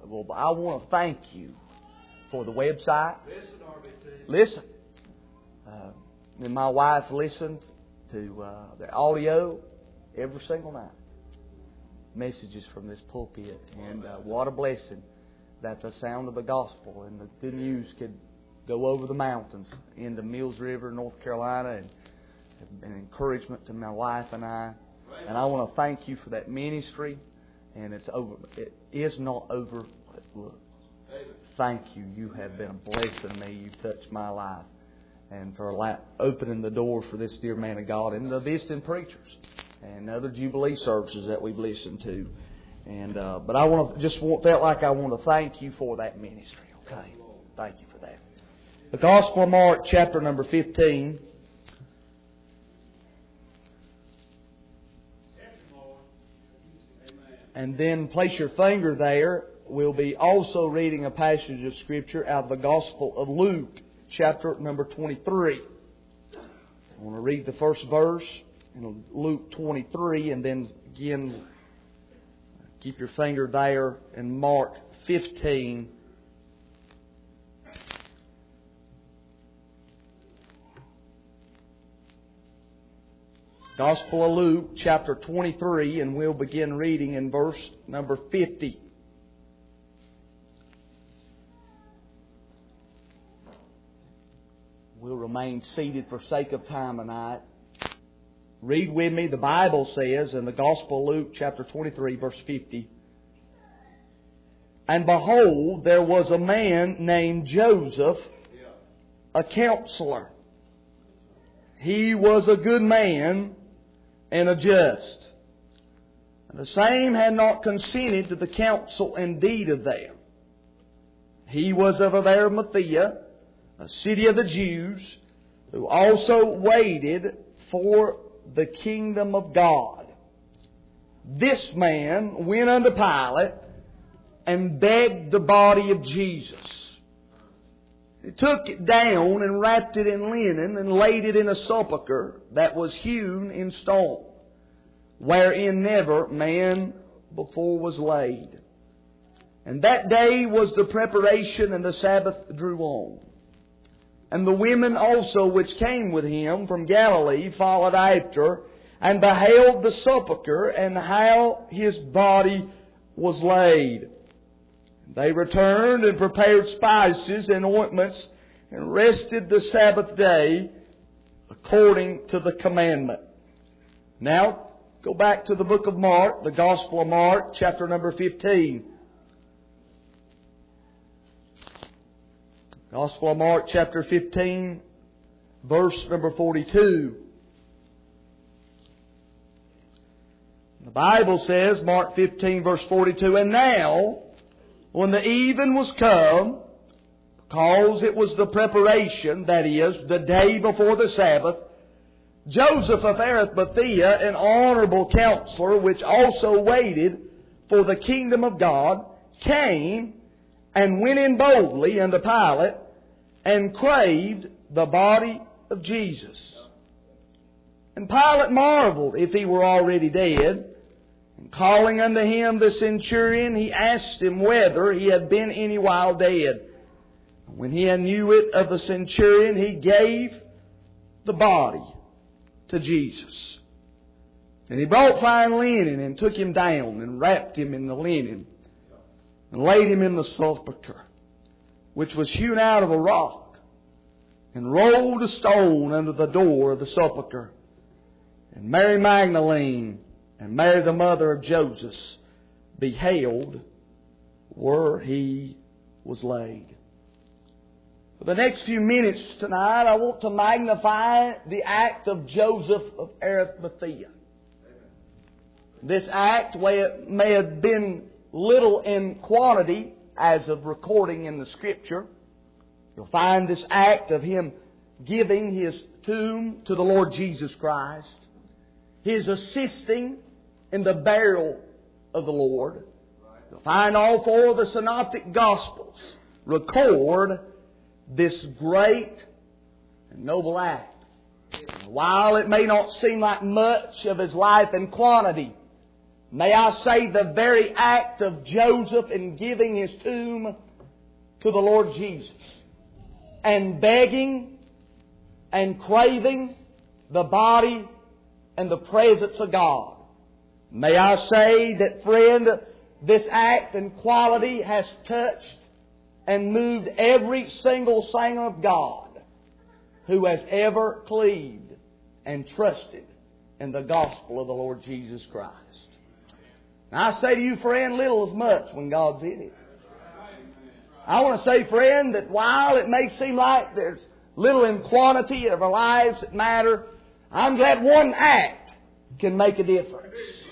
Well, I want to thank you for the website. Listen. And my wife listens to the audio every single night. Messages from this pulpit. And what a blessing that the sound of the gospel and the good news could go over the mountains into Mills River, North Carolina, and encouragement to my wife and I. And I want to thank you for that ministry. And it's over. It is not over. Look, thank you. You have been a blessing me. You've touched my life. And for opening the door for this dear man of God and the visiting preachers and other Jubilee services that we've listened to. And but I felt like I want to thank you for that ministry. Okay, thank you for that. The Gospel of Mark, chapter number 15. And then place your finger there. We'll be also reading a passage of Scripture out of the Gospel of Luke, chapter number 23. I want to read the first verse in Luke 23 and then again keep your finger there in Mark 15. Gospel of Luke, chapter 23, and we'll begin reading in verse number 50. We'll remain seated for sake of time tonight. Read with me. The Bible says in the Gospel of Luke, chapter 23, verse 50, "And behold, there was a man named Joseph, a counselor. He was a good man and a just. And the same had not consented to the counsel and deed of them. He was of Arimathea, a city of the Jews, who also waited for the kingdom of God. This man went unto Pilate and begged the body of Jesus. He took it down and wrapped it in linen and laid it in a sepulchre that was hewn in stone, wherein never man before was laid. And that day was the preparation, and the Sabbath drew on. And the women also which came with him from Galilee followed after, and beheld the sepulchre and how his body was laid. They returned and prepared spices and ointments and rested the Sabbath day according to the commandment." Now, go back to the book of Mark, the Gospel of Mark, chapter number 15. Gospel of Mark, chapter 15, verse number 42. The Bible says, Mark 15, verse 42, "And now, when the even was come," because it was the preparation, that is, the day before the Sabbath, "Joseph of Arimathea, an honorable counselor, which also waited for the kingdom of God, came and went in boldly unto Pilate, and craved the body of Jesus. And Pilate marveled if he were already dead. And calling unto him the centurion, he asked him whether he had been any while dead. When he knew it of the centurion, he gave the body to Jesus. And he brought fine linen and took him down and wrapped him in the linen and laid him in the sepulchre, which was hewn out of a rock, and rolled a stone under the door of the sepulchre. And Mary Magdalene and Mary the mother of Joseph beheld where he was laid." For the next few minutes tonight, I want to magnify the act of Joseph of Arimathea. This act may have been little in quantity as of recording in the Scripture. You'll find this act of him giving his tomb to the Lord Jesus Christ, his assisting in the burial of the Lord. You'll find all four of the synoptic Gospels record this great and noble act. While it may not seem like much of his life in quantity, May I say the very act of Joseph in giving his tomb to the Lord Jesus and begging and craving the body and the presence of God. May I say that, friend, this act and quality has touched and moved every single saint of God who has ever cleaved and trusted in the gospel of the Lord Jesus Christ. Now I say to you, friend, little is much when God's in it. I want to say, friend, that while it may seem like there's little in quantity of our lives that matter, I'm glad one act can make a difference.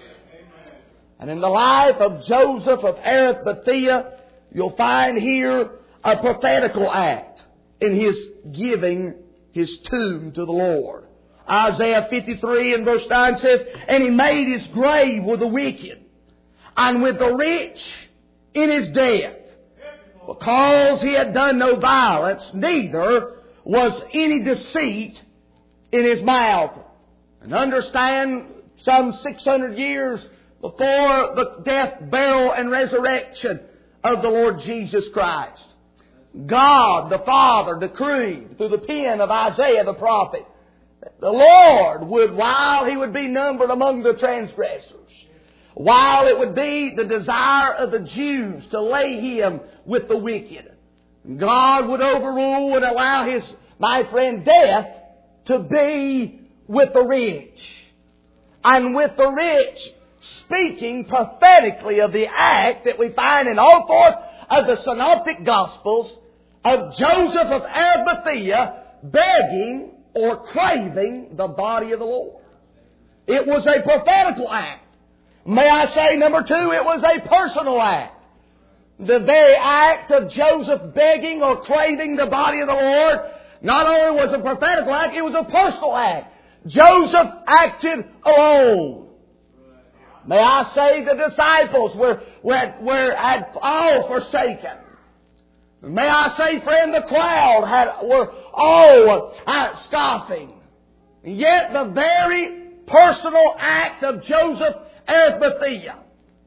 And in the life of Joseph of Arimathea, you'll find here a prophetical act in his giving his tomb to the Lord. Isaiah 53 and verse 9 says, "And he made his grave with the wicked and with the rich in his death, because he had done no violence, neither was any deceit in his mouth." And understand, some 600 years before the death, burial, and resurrection of the Lord Jesus Christ, God the Father decreed through the pen of Isaiah the prophet that the Lord would, while He would be numbered among the transgressors, while it would be the desire of the Jews to lay Him with the wicked, God would overrule and allow my friend, death to be with the rich. And with the rich, speaking prophetically of the act that we find in all four of the synoptic Gospels of Joseph of Arimathea begging or craving the body of the Lord. It was a prophetical act. May I say, number two, it was a personal act. The very act of Joseph begging or craving the body of the Lord not only was a prophetical act, it was a personal act. Joseph acted alone. May I say the disciples had all forsaken. May I say, friend, the crowd were all scoffing. Yet the very personal act of Joseph Arimathea,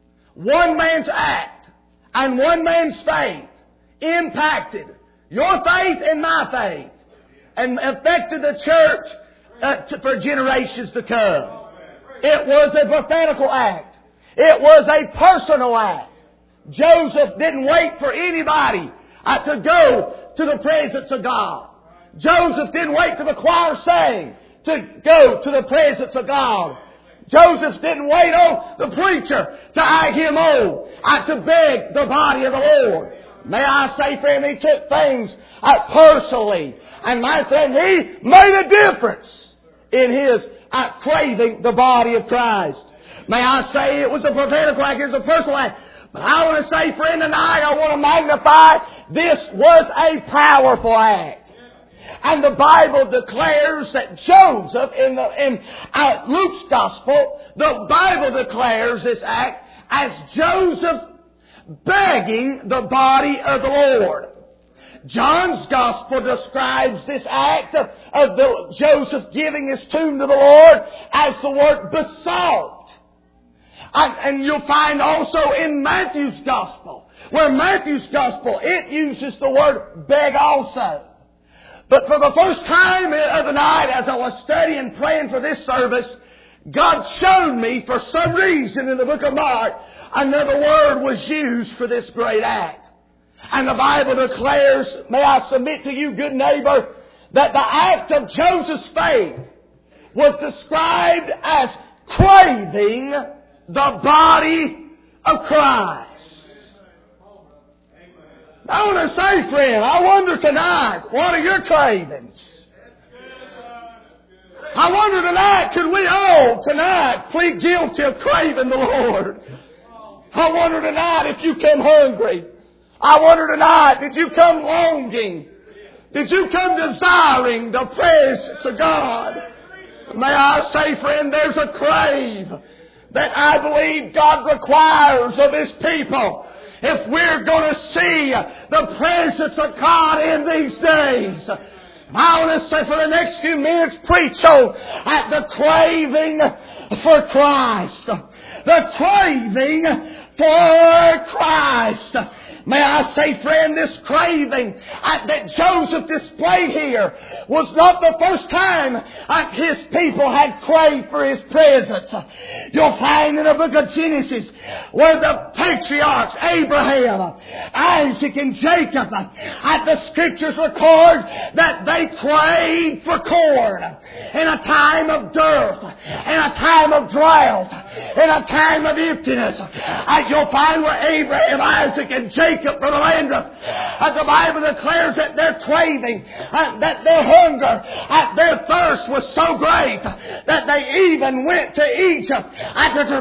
one man's act and one man's faith, impacted your faith and my faith and affected the church for generations to come. It was a prophetical act. It was a personal act. Joseph didn't wait for anybody to go to the presence of God. Joseph didn't wait till the choir sang to go to the presence of God. Joseph didn't wait on the preacher to egg him on to beg the body of the Lord. May I say, friend, he took things personally. And my friend, he made a difference in his craving the body of Christ. May I say it was a prophetical act, it was a personal act. But I want to say, friend, tonight I want to magnify this was a powerful act. And the Bible declares that Joseph, in Luke's Gospel, the Bible declares this act as Joseph begging the body of the Lord. John's Gospel describes this act of Joseph giving his tomb to the Lord as the word besought. And you'll find also in Matthew's Gospel, where Matthew's Gospel, it uses the word beg also. But for the first time of the night, as I was studying, praying for this service, God showed me, for some reason in the book of Mark, another word was used for this great act. And the Bible declares, may I submit to you, good neighbor, that the act of Joseph's faith was described as craving the body of Christ. I want to say, friend, I wonder tonight, what are your cravings? I wonder tonight, could we all tonight plead guilty of craving the Lord? I wonder tonight if you come hungry. I wonder tonight, did you come longing? Did you come desiring the presence of God? May I say, friend, there's a crave that I believe God requires of His people. If we're going to see the presence of God in these days, I want to say for the next few minutes preach on at the craving for Christ. the craving for Christ. May I say, friend, this craving that Joseph displayed here was not the first time his people had craved for His presence. You'll find in the book of Genesis where the patriarchs, Abraham, Isaac, and Jacob, the Scriptures record that they craved for corn in a time of dearth, in a time of drought, in a time of emptiness. You'll find where Abraham, Isaac, and Jacob for the land of the Bible declares that their craving, that their hunger, their thirst was so great that they even went to Egypt to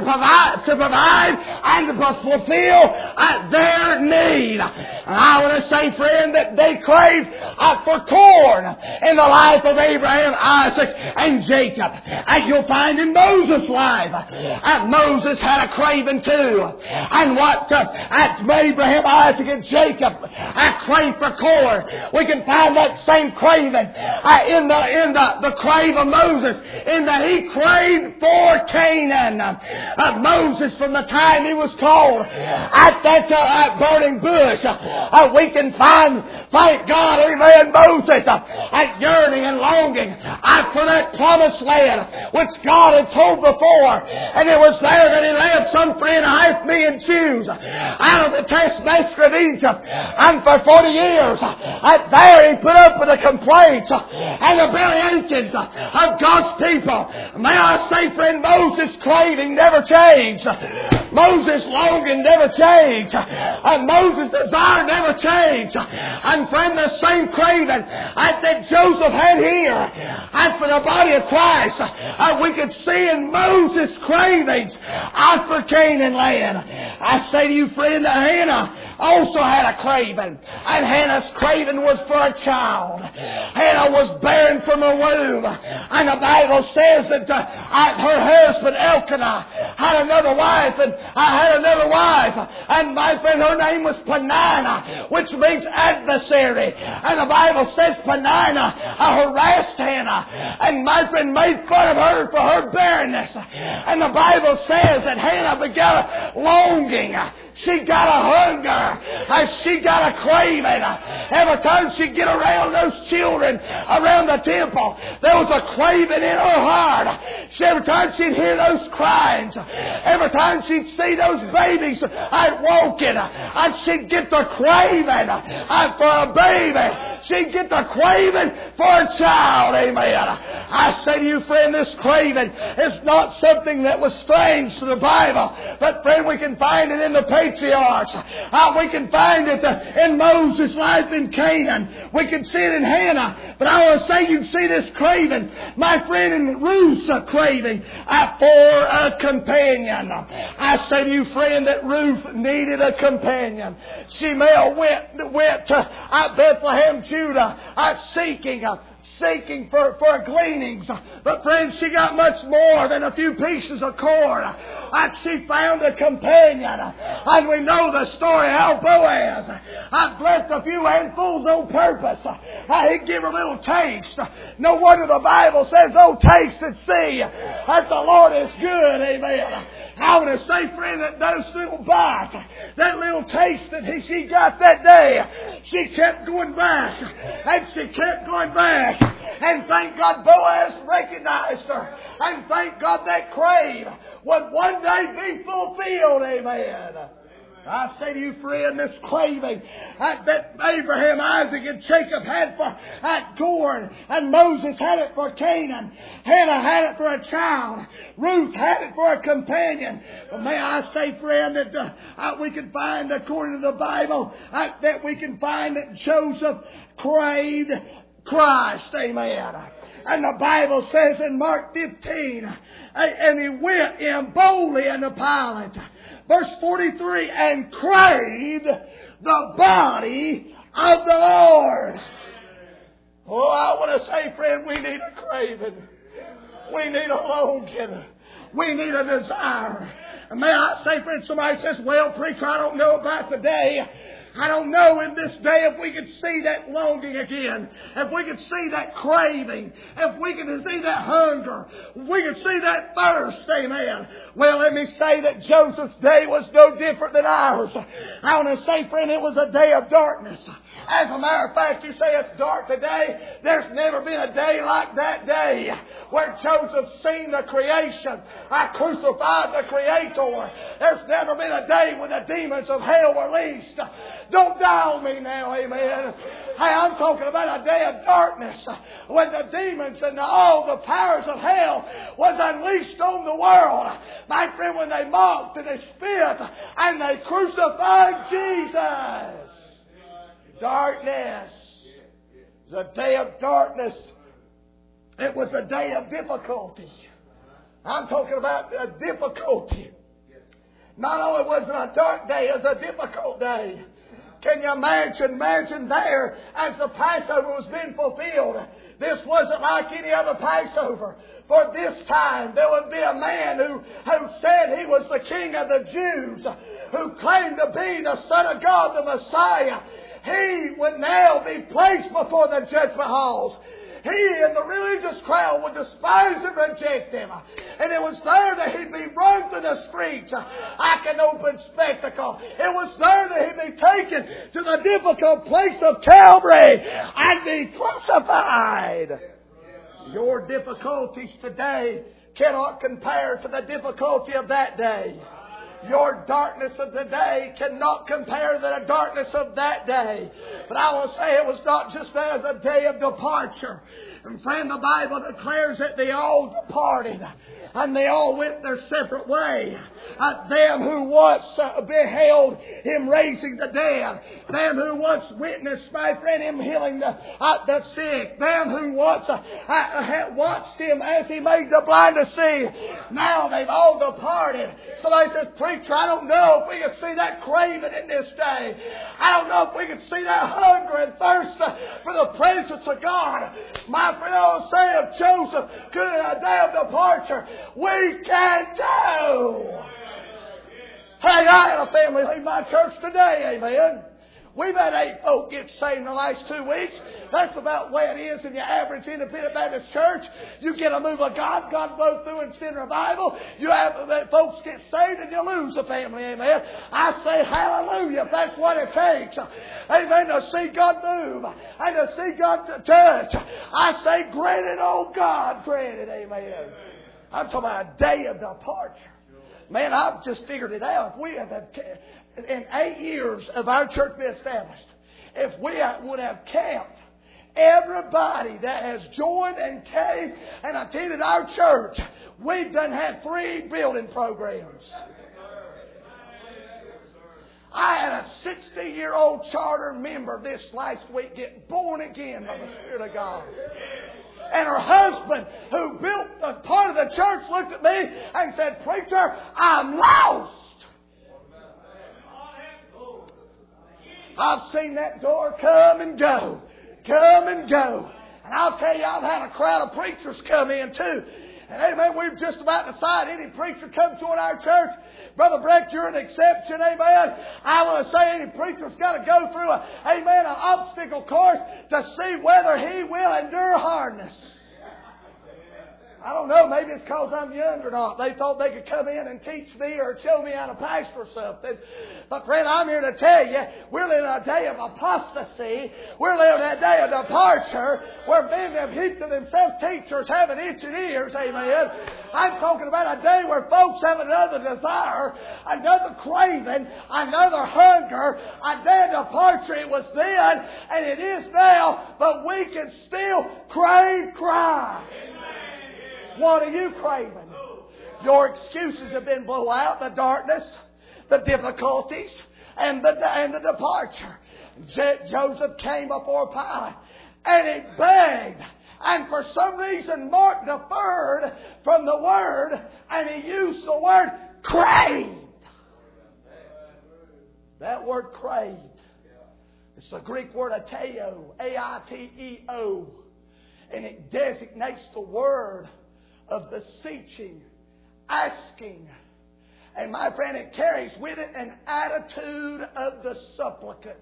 provide and to fulfill their need. And I want to say, friend, that they craved for corn in the life of Abraham, Isaac, and Jacob. And you'll find in Moses' life, Moses had a craving too. And what Abraham, Isaac, and Jacob craved for corn, we can find that same craving in the crave of Moses, in that he craved for Canaan. Moses, from the time he was called at that burning bush, we can find, thank God, amen, Moses yearning and longing for that promised land which God had told before. And it was there that he led some 3.5 million Jews out of the taskmaster of Egypt. And for 40 years, there he put up with the complaints and the variations of God's people. May I say, friend, Moses' craving never changed. Moses' longing never changed. Moses' desire never changed. And friend, the same craving that Joseph had here, and for the body of Christ, we could see in Moses' cravings for Canaan land. I say to you, friend, that Hannah also had a craving. And Hannah's craving was for a child. Hannah was barren from her womb. And the Bible says that her husband Elkanah had another wife, and and my friend, her name was Peninnah, which means adversary. And the Bible says Peninnah harassed Hannah, and my friend made fun of her for her barrenness. And the Bible says that Hannah began a longing. She got a hunger. She got a craving. Every time she'd get around those children around the temple, there was a craving in her heart. Every time she'd hear those crying, every time she'd see those babies walking, and she'd get the craving for a baby. She'd get the craving for a child. Amen. I say to you, friend, this craving is not something that was strange to the Bible, but friend, we can find it in the patriarchs. We can find it in Moses' life in Canaan. We can see it in Hannah. But I want to say, you see this craving, my friend, in Ruth's craving for a companion. I say to you, friend, that Ruth needed a companion. She may have went to Bethlehem, Judah, seeking for gleanings. But friends, she got much more than a few pieces of corn. And she found a companion. And we know the story how Boaz blessed a few handfuls on purpose. He'd give her a little taste. No wonder the Bible says, oh, taste and see that the Lord is good. Amen. I want to say, friend, that those little bites, that little taste that she got that day, she kept going back. And she kept going back. And thank God Boaz recognized her. And thank God that crave would one day be fulfilled. Amen. I say to you, friend, this craving that Abraham, Isaac, and Jacob had for corn, and Moses had it for Canaan, Hannah had it for a child, Ruth had it for a companion. But may I say, friend, that we can find, according to the Bible, that we can find that Joseph craved Christ. Amen. And the Bible says in Mark 15, and he went in boldly unto Pilate. Verse 43, and craved the body of the Lord. Oh, I want to say, friend, we need a craving. We need a longing. We need a desire. And may I say, friend, somebody says, well, preacher, I don't know about today. I don't know in this day if we could see that longing again, if we could see that craving, if we could see that hunger, if we could see that thirst, amen. Well, let me say that Joseph's day was no different than ours. I want to say, friend, it was a day of darkness. As a matter of fact, you say it's dark today. There's never been a day like that day where Joseph seen the creation. I crucified the Creator. There's never been a day when the demons of hell were released. Don't die on me now, amen. Hey, I'm talking about a day of darkness when the demons and all the powers of hell was unleashed on the world. My friend, when they mocked and they spit and they crucified Jesus. Darkness. It was a day of darkness. It was a day of difficulty. I'm talking about a difficulty. Not only was it a dark day, it was a difficult day. Can you imagine there as the Passover was being fulfilled? This wasn't like any other Passover. For this time there would be a man who said he was the King of the Jews, who claimed to be the Son of God, the Messiah. He would now be placed before the judgment halls. He and the religious crowd would despise and reject him. And it was there that he'd be run through the streets like an open spectacle. It was there that he'd be taken to the difficult place of Calvary and be crucified. Your difficulties today cannot compare to the difficulty of that day. Your darkness of today cannot compare to the darkness of that day. But I will say it was not just as a day of departure. And friend, the Bible declares that they all departed. And they all went their separate way. Them who once beheld Him raising the dead. Them who once witnessed, my friend, Him healing the sick. Them who once watched Him as He made the blind to see. Now they've all departed. Somebody says, preacher, I don't know if we can see that craving in this day. I don't know if we can see that hunger and thirst for the presence of God. My friend, I will say of Joseph, could in a day of departure, we can do. Hey, I had a family leave my church today, amen. We've had 8 folk get saved in the last 2 weeks. That's about the way it is in your average independent Baptist church. You get a move of God, God blows through and send revival. You have folks get saved and you lose a family, amen. I say hallelujah if that's what it takes. Amen, to see God move and to see God touch. I say granted, oh God, granted, amen. I'm talking about a day of departure. Man, I've just figured it out. If we have in 8 years of our church being established, if we would have kept everybody that has joined and came and attended our church, we've done had 3 building programs. I had a 60-year-old charter member this last week get born again by the Spirit of God. And her husband, who built a part of the church, looked at me and said, preacher, I'm lost. I've seen that door come and go. Come and go. And I'll tell you, I've had a crowd of preachers come in too. And amen, we've just about decided any preacher come join our church. Brother Brecht, you're an exception, amen. I want to say any preacher's got to go through an obstacle course to see whether he will endure hardness. I don't know, maybe it's because I'm young or not. They thought they could come in and teach me or show me how to pastor something. But friend, I'm here to tell you, we're living a day of apostasy. We're living a day of departure where men have heaped to themselves teachers having itching ears, amen. I'm talking about a day where folks have another desire, another craving, another hunger, a day of departure. It was then and it is now, but we can still crave Christ. What are you craving? Your excuses have been blown out. The darkness, the difficulties, and the departure. Joseph came before Pilate and he begged. And for some reason Mark deferred from the word and he used the word craved. That word craved. It's the Greek word aiteo, A-I-T-E-O. And it designates the word of beseeching, asking. And my friend, it carries with it an attitude of the supplicant.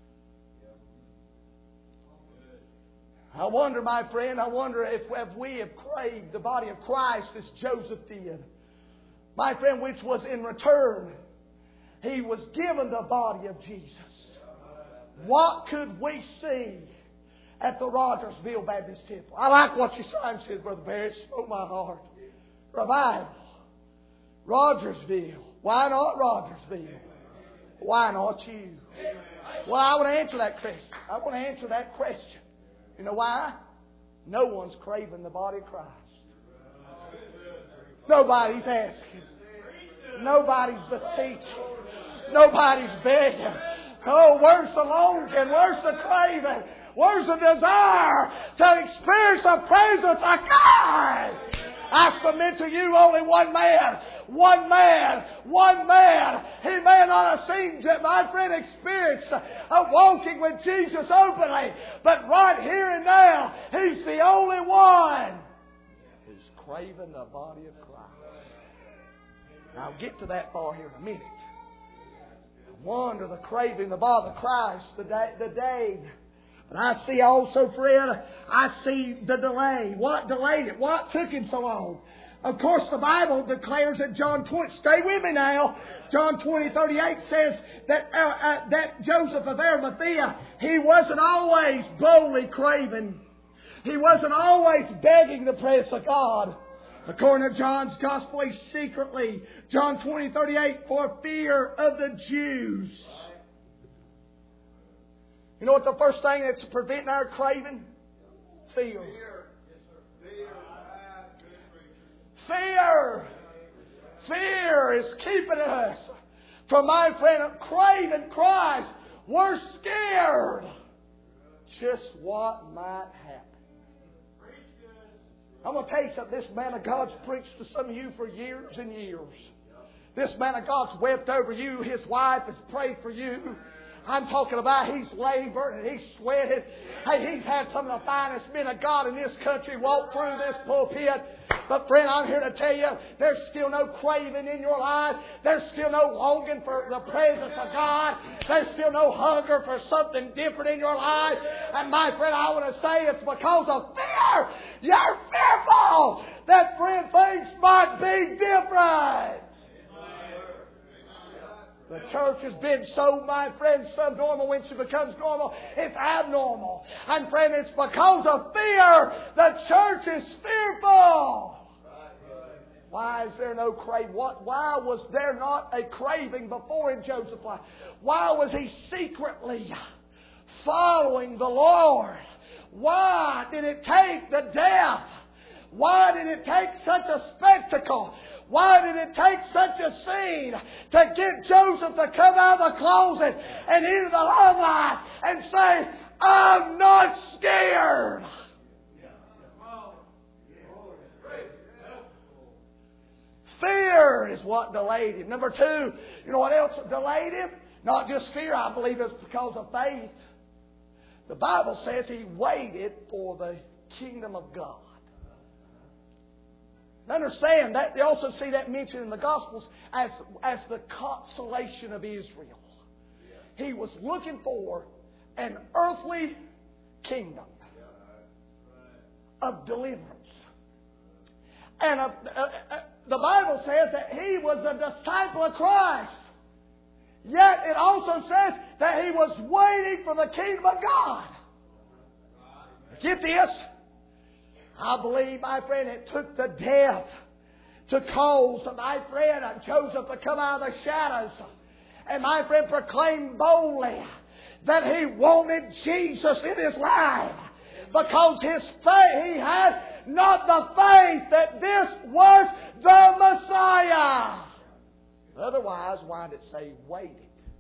I wonder, my friend, if we have craved the body of Christ as Joseph did. My friend, which was in return, he was given the body of Jesus. What could we see at the Rogersville Baptist Temple? I like what your sign says, Brother Barry. It smote my heart. Revival. Rogersville. Why not Rogersville? Why not you? Well, I want to answer that question. You know why? No one's craving the body of Christ. Nobody's asking. Nobody's beseeching. Nobody's begging. Oh, where's the longing? Where's the craving? Where's the desire to experience the presence of God? I submit to you only one man. One man. One man. He may not have seen, my friend, experience of walking with Jesus openly. But right here and now, He's the only one who's craving the body of Christ. Now, I'll get to that far here in a minute. I wonder the craving the body of Christ, the day. But I see also, friend, I see the delay. What delayed it? What took Him so long? Of course, the Bible declares that John 20, stay with me now, John 20:38 says that Joseph of Arimathea, he wasn't always boldly craving. He wasn't always begging the presence of God. According to John's Gospel, he secretly, John 20:38, for fear of the Jews. You know what the first thing that's preventing our craving? Fear. Fear. Fear is keeping us from, my friend, craving Christ. We're scared. Just what might happen. I'm going to tell you something. This man of God's preached to some of you for years and years. This man of God's wept over you. His wife has prayed for you. I'm talking about he's labored and he's sweated. Hey, he's had some of the finest men of God in this country walk through this pulpit. But friend, I'm here to tell you, there's still no craving in your life. There's still no longing for the presence of God. There's still no hunger for something different in your life. And my friend, I want to say it's because of fear. You're fearful that, friend, things might be different. The church has been so, my friend, subnormal. When she becomes normal, it's abnormal. And friend, it's because of fear the church is fearful. Why is there no craving? Why was there not a craving before in Joseph's life? Why was he secretly following the Lord? Why did it take the death? Why did it take such a spectacle? Why did it take such a scene to get Joseph to come out of the closet and into the limelight and say, I'm not scared? Fear is what delayed him. Number two, you know what else delayed him? Not just fear, I believe it's because of faith. The Bible says he waited for the kingdom of God. Understand that you also see that mentioned in the Gospels as the consolation of Israel. He was looking for an earthly kingdom of deliverance. And the Bible says that he was a disciple of Christ. Yet it also says that he was waiting for the kingdom of God. Get this. I believe, my friend, it took the death to cause my friend Joseph to come out of the shadows and, my friend, proclaim boldly that he wanted Jesus in his life. Because his faith, he had not the faith that this was the Messiah. Otherwise, why did it say waited?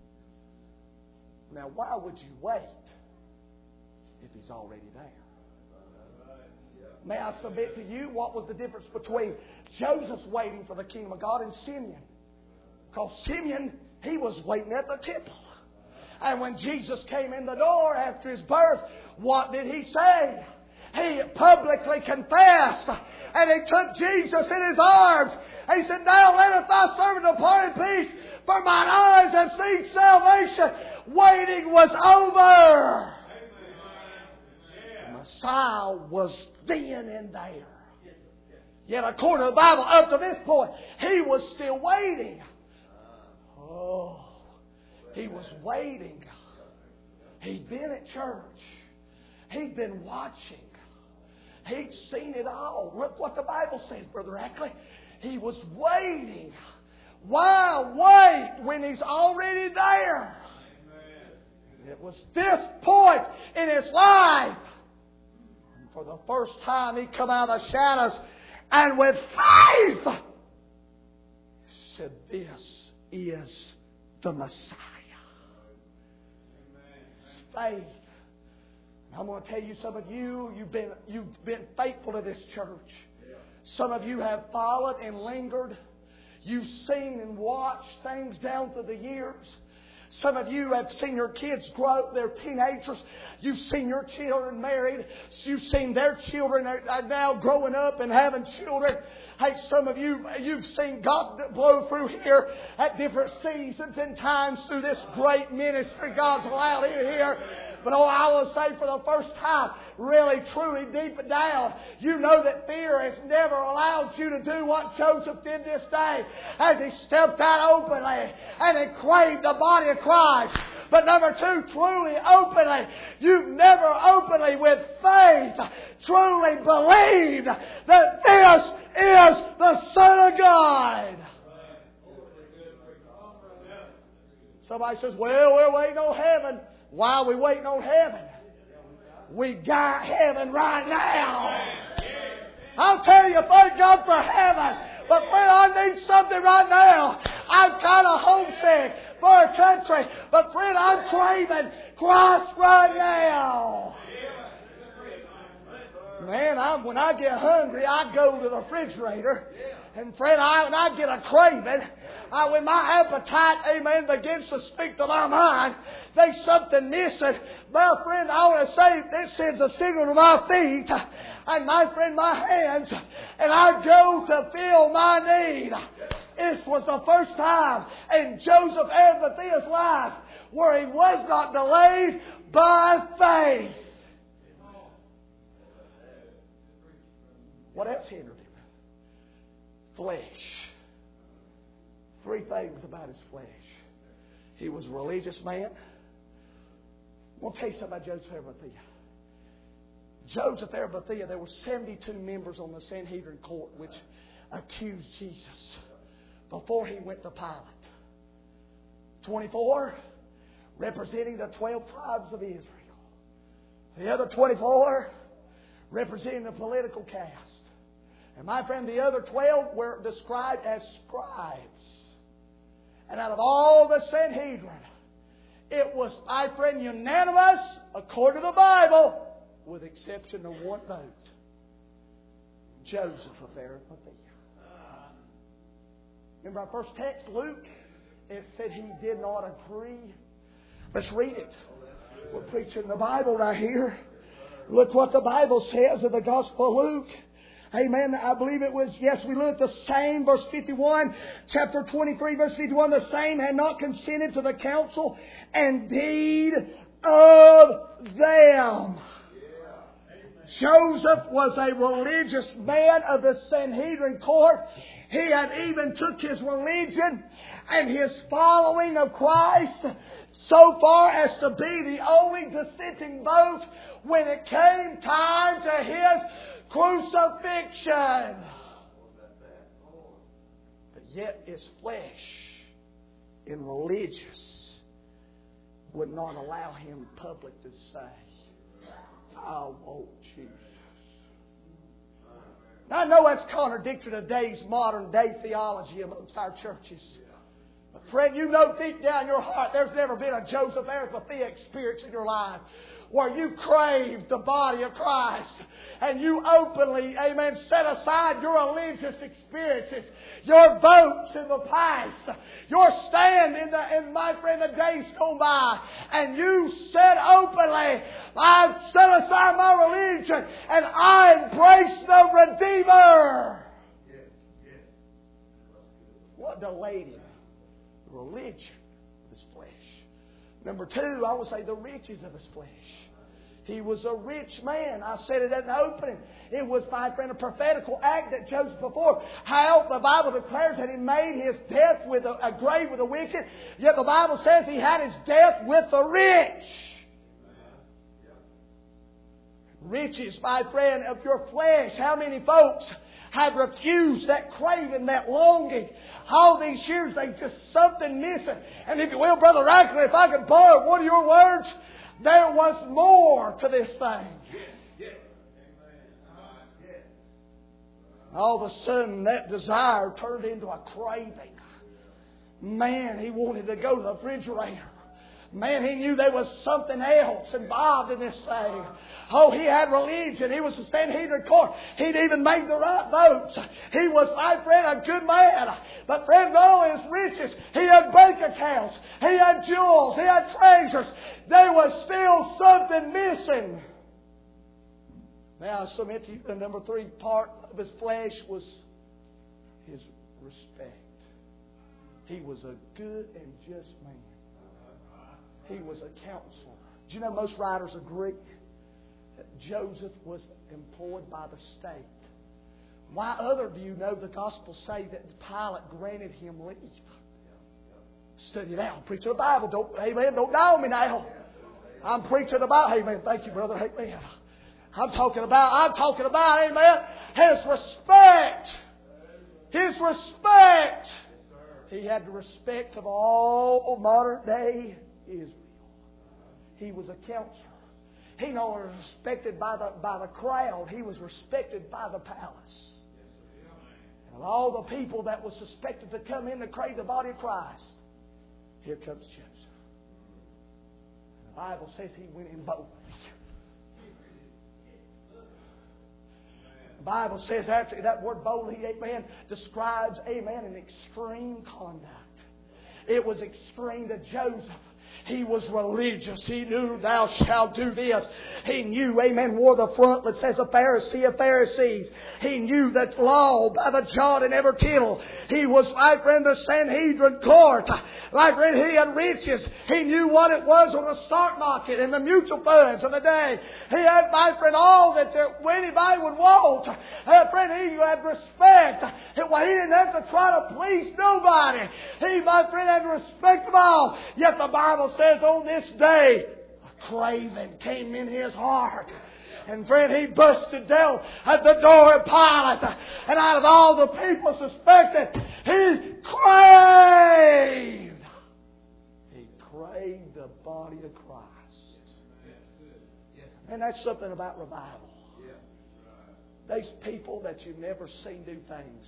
Now, why would you wait if he's already there? May I submit to you what was the difference between Joseph's waiting for the kingdom of God and Simeon? Because Simeon, he was waiting at the temple. And when Jesus came in the door after his birth, what did he say? He publicly confessed And he took Jesus in his arms. He said, now letteth thy servant depart in peace, for mine eyes have seen salvation. Waiting was over. The Messiah was then and there. Yet according to the Bible, up to this point, he was still waiting. Oh, he was waiting. He'd been at church. He'd been watching. He'd seen it all. Look what the Bible says, Brother Ackley. He was waiting. Why wait when He's already there? It was this point in His life. And for the first time, He come out of the shadows and with faith said, this is the Messiah. Faith. I'm going to tell you, some of you, you've been faithful to this church. Some of you have followed and lingered. You've seen and watched things down through the years. Some of you have seen your kids grow up. They're teenagers. You've seen your children married. You've seen their children are now growing up and having children. Hey, some of you, you've seen God blow through here at different seasons and times through this great ministry God's allowed in here. But I will say for the first time, really, truly, deep down, you know that fear has never allowed you to do what Joseph did this day as he stepped out openly and he craved the body of Christ. But number two, truly, openly, you've never openly with faith truly believed that this is the Son of God. Somebody says, well, we're waiting on heaven. Why are we waiting on heaven? We got heaven right now. I'll tell you, thank God for heaven. But friend, I need something right now. I'm kind of homesick for a country. But friend, I'm craving Christ right now. Man, when I get hungry, I go to the refrigerator. And friend, when I get a craving, when my appetite, amen, begins to speak to my mind, there's something missing. Well, friend, I want to say this sends a signal to my feet and my friend, my hands, and I go to fill my need. This was the first time in Joseph Arimathea's life where he was not delayed by faith. What else hindered him? Flesh. Three things about his flesh. He was a religious man. I want to tell you something about Joseph Arimathea. Joseph Arimathea, there were 72 members on the Sanhedrin court which accused Jesus before he went to Pilate. 24 representing the 12 tribes of Israel. The other 24 representing the political caste. And my friend, the other 12 were described as scribes. And out of all the Sanhedrin, it was, my friend, unanimous, according to the Bible, with exception of one vote. Joseph of Arimathea. Remember our first text, Luke? It said he did not agree. Let's read it. We're preaching the Bible right here. Look what the Bible says in the Gospel of Luke. Amen. I believe it was, yes, we look at the same, verse 51, chapter 23, verse 51, the same had not consented to the counsel and deed of them. Joseph was a religious man of the Sanhedrin court. He had even took his religion and his following of Christ so far as to be the only dissenting vote when it came time to his crucifixion. But yet his flesh in religious would not allow him public to say, I want Jesus. Now, I know that's contradictory to today's modern day theology amongst our churches. But friend, you know deep down in your heart there's never been a Joseph Arimathea experience in your life where you craved the body of Christ and you openly, amen, set aside your religious experiences, your votes in the past, your stand in my friend, the days gone by, and you said openly, I set aside my religion and I embrace the Redeemer. What delayed him? The religion of his flesh. Number two, I would say the riches of his flesh. He was a rich man. I said it at the opening. It was, my friend, a prophetical act that Joseph before. How the Bible declares that he made his death with a grave with the wicked. Yet the Bible says he had his death with the rich. Riches, my friend, of your flesh. How many folks have refused that craving, that longing? All these years, there's just something missing. And if you will, Brother Radcliffe, if I could borrow one of your words, there was more to this thing. All of a sudden, that desire turned into a craving. Man, he wanted to go to the refrigerator. Man, he knew there was something else involved in this thing. Oh, he had religion. He was the Sanhedrin court. He'd even made the right votes. He was, my friend, a good man. But friend, all his riches, he had bank accounts. He had jewels. He had treasures. There was still something missing. Now, I submit to you, the number three part of his flesh was his respect. He was a good and just man. He was a counselor. Do you know most writers agree that Joseph was employed by the state? Why other do you know the Gospels say that Pilate granted him leave? Study it out. Preach the Bible. Don't die on me now. I'm preaching about, amen. Thank you, brother. Amen. I'm talking about, amen, his respect. His respect. He had the respect of all modern day Israel. He was a counselor. He not only was respected by the crowd, he was respected by the palace. And all the people that was suspected to come in to crave the body of Christ, here comes Joseph. The Bible says he went in boldly. The Bible says actually that word boldly, amen, describes, amen, an extreme conduct. It was extreme to Joseph. He was religious. He knew thou shalt do this. He knew, amen, wore the frontlet says a Pharisee of Pharisees. He knew that law by the jot and every tittle. He was, my friend, the Sanhedrin court. My friend, he had riches. He knew what it was on the stock market and the mutual funds of the day. He had, my friend, all that anybody would want. Friend, he had respect. He didn't have to try to please nobody. He, my friend, had respect of all. Yet the Bible says on this day, a craving came in his heart. And friend, he busted down at the door of Pilate. And out of all the people suspected, he craved. He craved the body of Christ. And that's something about revival. Those people that you've never seen do things.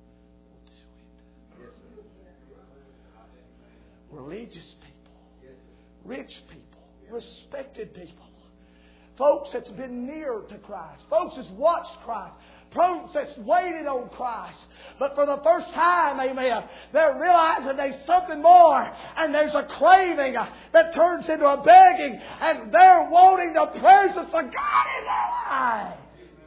Religious people. Rich people, respected people, folks that's been near to Christ, folks that's watched Christ, folks that's waited on Christ. But for the first time, amen, they're realizing there's something more, and there's a craving that turns into a begging, and they're wanting the presence of God in their life.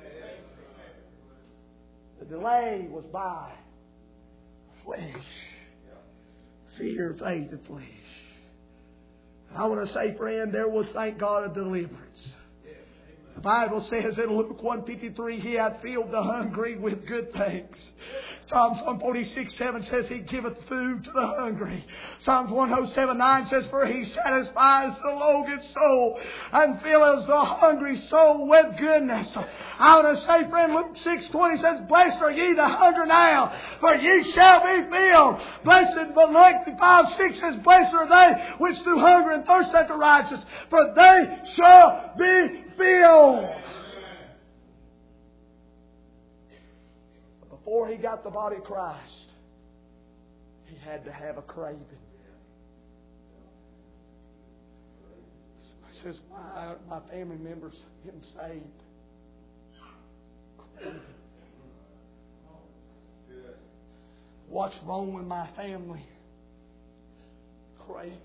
The delay was by flesh, fear, faith, and flesh. I want to say, friend, there was, thank God, a deliverance. The Bible says in Luke 1:53, He hath filled the hungry with good things. Psalms 146:7 says He giveth food to the hungry. Psalms 107:9 says, For He satisfies the longing soul and fills the hungry soul with goodness. I want to say, friend, Luke 6:20 says, Blessed are ye that hunger now, for ye shall be filled. Blessed, but Luke 5:6 says, Blessed are they which do hunger and thirst after righteousness, for they shall be filled. Before he got the body of Christ, He had to have a craving. He says, why aren't my family members getting saved? Craving. What's wrong with my family? Craving.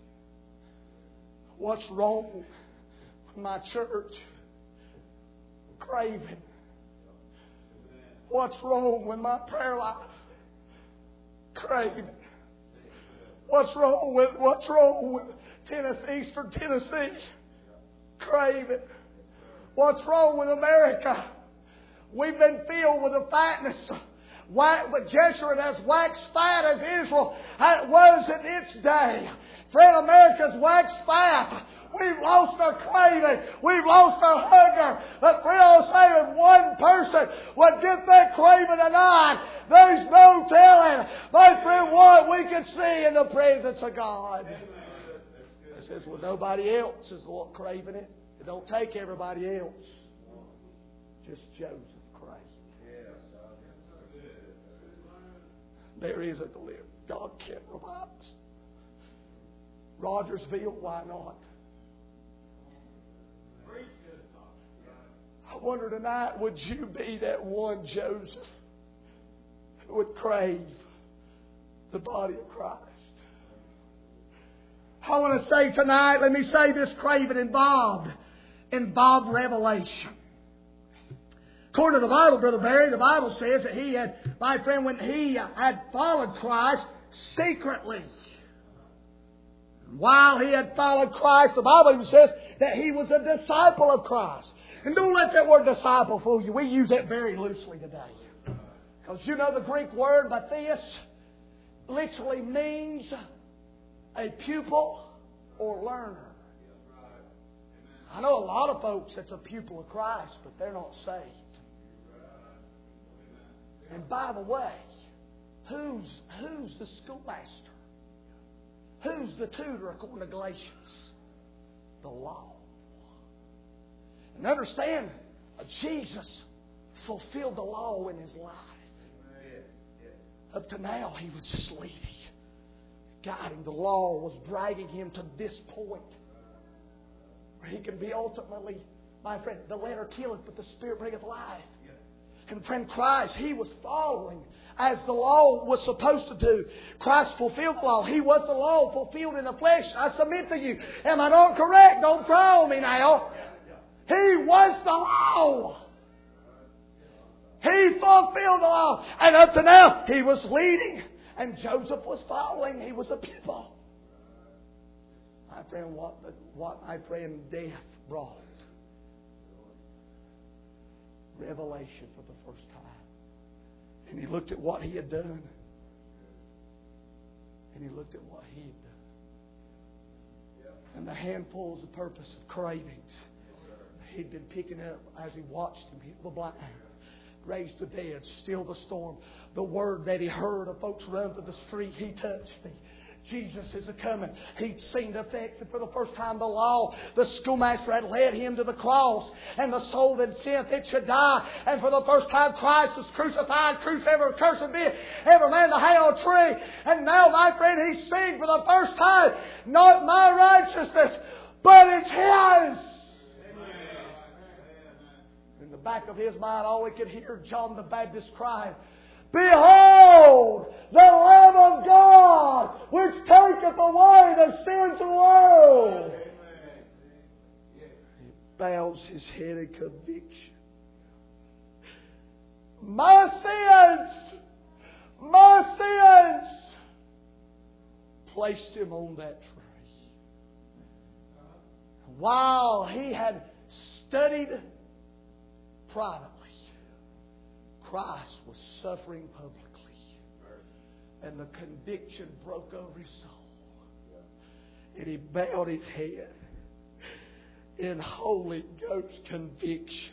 What's wrong with my church? Craving. What's wrong with my prayer life? Craving. What's wrong with Tennessee, Eastern Tennessee? Craving. What's wrong with America? We've been filled with the fatness. But Jeshurun has waxed fat as Israel was in its day. Friend, America's waxed fat. We've lost our craving. We've lost our hunger. But friend, I'll say if one person would get that craving tonight, there's no telling, my friend, what we can see in the presence of God. It says, well, nobody else is craving it. It don't take everybody else. Just Joseph Christ. There is a deliverance. God can provide. Rogersville, why not? I wonder tonight, would you be that one Joseph who would crave the body of Christ? I want to say tonight, let me say this craving involved revelation. According to the Bible, Brother Barry, the Bible says that he had, my friend, when he had followed Christ secretly. While he had followed Christ, the Bible even says that he was a disciple of Christ. And don't let that word disciple fool you. We use it very loosely today. Because you know the Greek word Matthias literally means a pupil or learner. I know a lot of folks that's a pupil of Christ, but they're not saved. And by the way, who's the schoolmaster? Who's the tutor according to Galatians? The law. And understand, Jesus fulfilled the law in His life. Up to now, He was just leading, guiding. The law was dragging Him to this point where He can be ultimately, my friend, the letter killeth, but the Spirit bringeth life. And friend, Christ, He was following as the law was supposed to do. Christ fulfilled the law. He was the law fulfilled in the flesh. I submit to you. Am I not correct? Don't try on me now. He was the law. He fulfilled the law. And up to now, He was leading. And Joseph was following. He was a pupil. My friend, what my friend death brought. Revelation for the first time. And he looked at what he had done. And he looked at what he had done. And the handfuls of purpose of cravings he'd been picking up as he watched him heal the blind, raise the dead, still the storm. The word that he heard of folks run to the street, He touched me. Jesus is a-coming. He'd seen the effects, and for the first time the law, the schoolmaster had led him to the cross, and the soul that sinned, it should die. And for the first time Christ was crucified, every cursed be every man to hang on a tree. And now, my friend, he's seen for the first time, not my righteousness, but it's His. In the back of his mind, all he could hear John the Baptist crying, Behold, the Lamb of God, which taketh away the sins of the world. He bows his head in conviction. My sins, placed him on that tree. While he had studied privately, Christ was suffering publicly. And the conviction broke over his soul. And he bowed his head in Holy Ghost conviction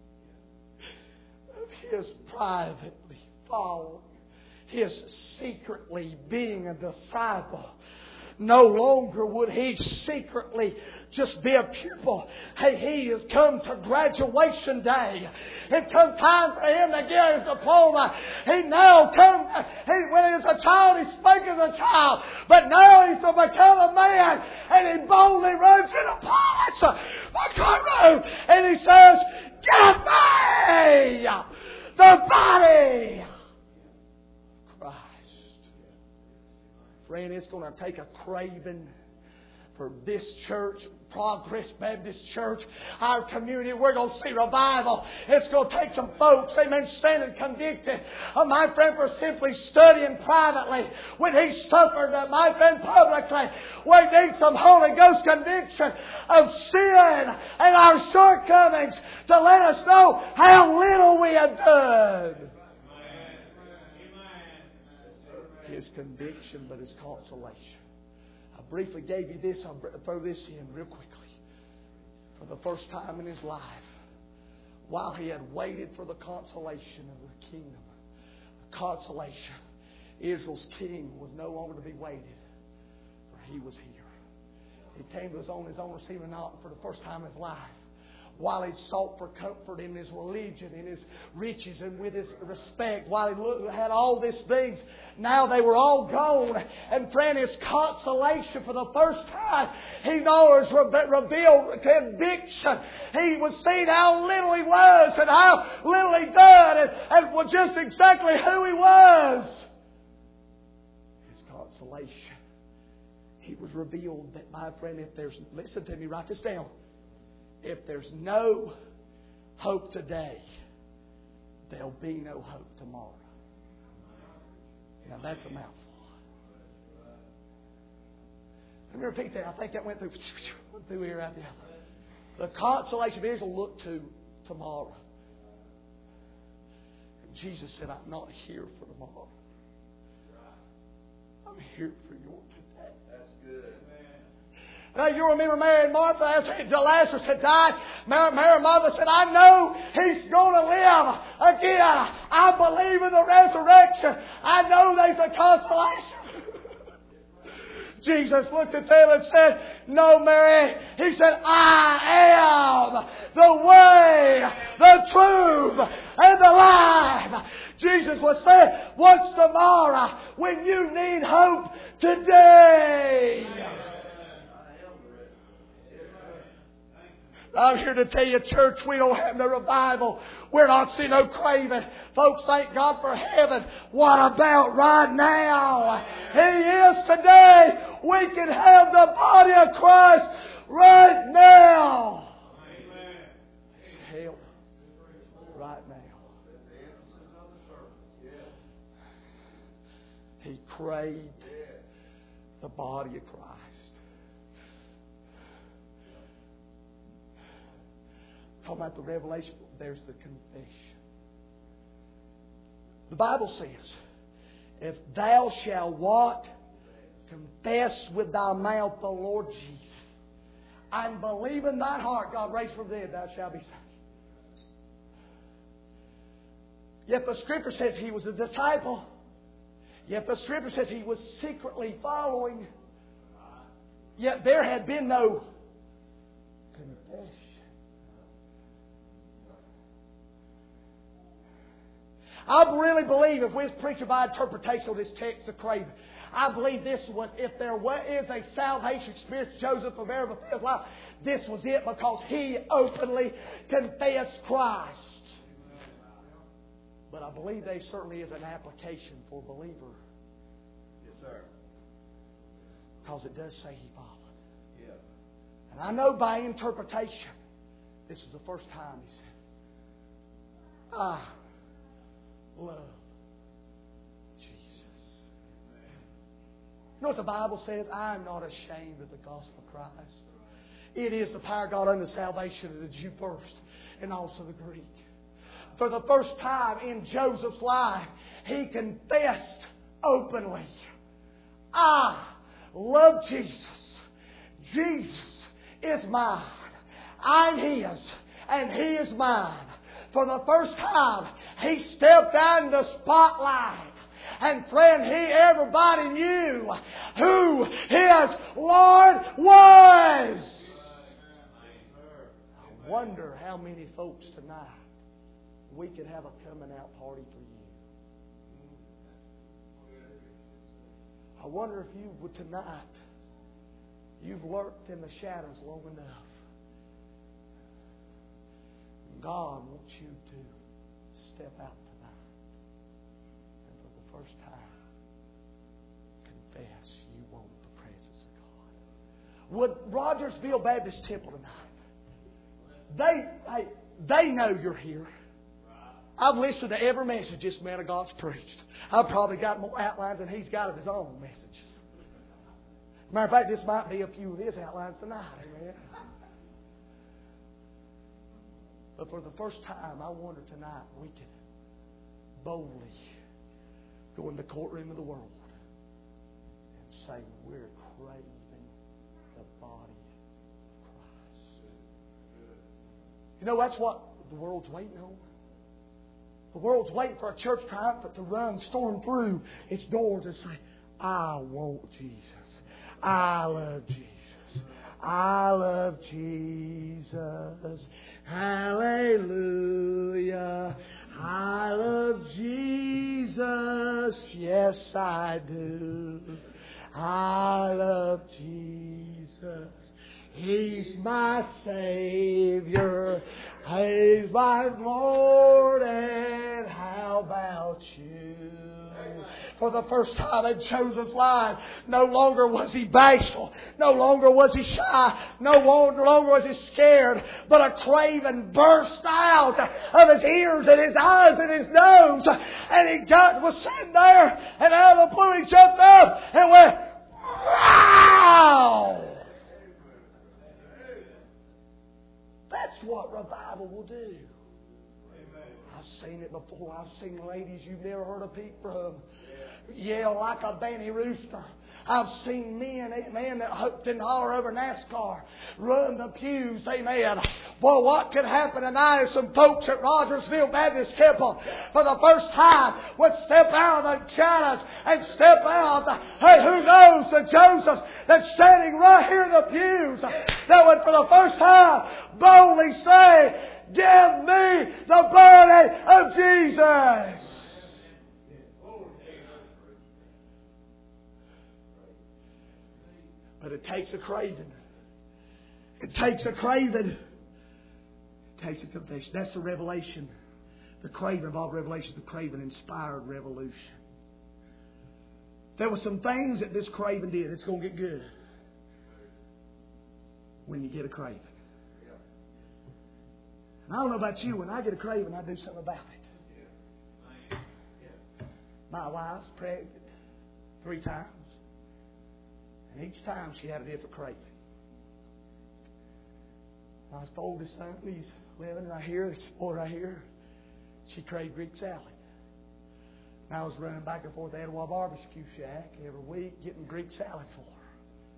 of his privately following, his secretly being a disciple. No longer would he secretly just be a pupil. Hey, he has come to graduation day. It come time for him to get his diploma. He now come. When he was a child, he spoke as a child, but now he's to become a man, and he boldly runs into Pilate, the courtroom, and he says, "Give me the body of Christ." Friend, it's going to take a craving for this church, Progress Baptist Church, our community. We're going to see revival. It's going to take some folks, amen, standing convicted. My friend, for simply studying privately when he suffered, my friend, publicly. We need some Holy Ghost conviction of sin and our shortcomings to let us know how little we have done. His conviction, but his consolation. I briefly gave you this. I'll throw this in real quickly. For the first time in his life, while he had waited for the consolation of the kingdom, the consolation, Israel's king was no longer to be waited, for he was here. He came to his own received him not for the first time in his life. While he sought for comfort in his religion, in his riches, and with his respect, while he had all these things, now they were all gone. And friend, his consolation for the first time, he knows revealed conviction. He was seeing how little he was and how little he done, and was just exactly who he was. His consolation. He was revealed that, my friend, listen to me, write this down. If there's no hope today, there'll be no hope tomorrow. Now that's a mouthful. Let me repeat that. I think that went through here out the other. The consolation of Israel looked to tomorrow. And Jesus said, "I'm not here for tomorrow. I'm here for your today." That's good. Now, you remember Mary and Martha, as Lazarus had died. Mary and Martha said, "I know he's going to live again. I believe in the resurrection. I know there's a consolation." Jesus looked at them and said, "No, Mary." He said, "I am the way, the truth, and the life." Jesus was saying, what's tomorrow when you need hope today? I'm here to tell you, church, we don't have no revival. We're not seeing no craving. Folks, thank God for heaven. What about right now? He is today. We can have the body of Christ right now. His help right now. He craved the body of Christ. Talking about the revelation, there's the confession. The Bible says, if thou shalt what? Confess with thy mouth the Lord Jesus, and believe in thine heart God raised from the dead, thou shalt be saved. Yet the Scripture says he was a disciple. Yet the Scripture says he was secretly following. Yet there had been no confession. I really believe, if we preach by interpretation of this text of craving, I believe this was, if there is a salvation experience Joseph of Arimathea's life, this was it, because he openly confessed Christ. But I believe there certainly is an application for a believer. Yes, sir. Because it does say he followed. Yeah. And I know by interpretation, this is the first time he said, love Jesus. You know what the Bible says? I am not ashamed of the gospel of Christ. It is the power of God unto salvation of the Jew first, and also the Greek. For the first time in Joseph's life, he confessed openly, I love Jesus. Jesus is mine. I'm His, and He is mine. For the first time, he stepped out in the spotlight And friend, everybody knew who His Lord was. I wonder how many folks tonight we could have a coming out party for you. I wonder if you would tonight, you've lurked in the shadows long enough. God wants you to step out tonight and for the first time confess you want the presence of God. Would Rogersville Baptist Temple tonight, they know you're here. I've listened to every message this man of God's preached. I've probably got more outlines than he's got of his own messages. Matter of fact, this might be a few of his outlines tonight. Amen. But for the first time, I wonder tonight we could boldly go in the courtroom of the world and say we're craving the body of Christ. You know, that's what the world's waiting on. The world's waiting for a church triumphant to storm through its doors and say, I want Jesus. I love Jesus. I love Jesus. Hallelujah. I love Jesus. Yes, I do. I love Jesus. He's my Savior. He's my Lord. And how about you? For the first time in Joseph's life, no longer was he bashful. No longer was he shy. No longer was he scared. But a craving burst out of his ears and his eyes and his nose. And he was sitting there, and out of the blue he jumped up and went, wow! That's what revival will do. I've seen it before. I've seen ladies you've never heard a peep from yell like a banty rooster. I've seen men, amen, that hooped and holler over NASCAR, run the pews, amen. Boy, what could happen tonight if some folks at Rogersville Baptist Temple for the first time would step out of the shadows and step out, hey, who knows, the Josephs that's standing right here in the pews that would for the first time boldly say, give me the body of Jesus. But it takes a craving. It takes a craving. It takes a confession. That's the revelation. The craving of all revelation, the craving inspired revolution. There were some things that this craving did. It's going to get good when you get a craving. And I don't know about you, when I get a craving, I do something about it. My wife's pregnant 3 times. And each time she had a different craving. My oldest son, he's living right here, this boy right here. She craved Greek salad. And I was running back and forth to Etowah Barbecue Shack every week getting Greek salad for her.